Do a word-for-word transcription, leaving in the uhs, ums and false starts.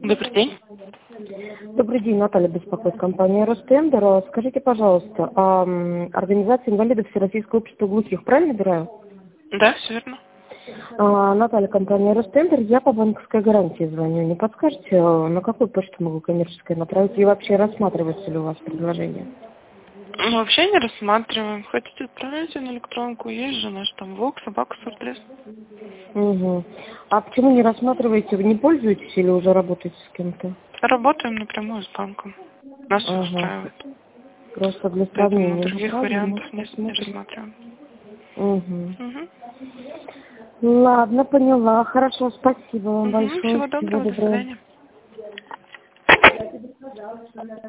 Добрый день. Добрый день, Наталья беспокоит, компания Ростендер. Скажите, пожалуйста, а м, организация инвалидов Всероссийского общества глухих, правильно набираю? Да, все верно. А, Наталья, компания Ростендер, я по банковской гарантии звоню. Не подскажете, а, на какую почту могу коммерческое направить и вообще рассматривается ли у вас предложение? Мы вообще не рассматриваем. Хотите отправить на электронку? Есть же наш там ВОК, собака, сортлес. Угу. А почему не рассматриваете? Вы не пользуетесь или уже работаете с кем-то? Работаем напрямую с банком. Нас все Ага. устраивает. Просто для Поэтому сравнения. других Направлю, вариантов может, не, не посмотрим. рассматриваем. Угу. Угу. Ладно, поняла. Хорошо, спасибо вам Угу. большое. Всего Всего доброго, до доброго. свидания.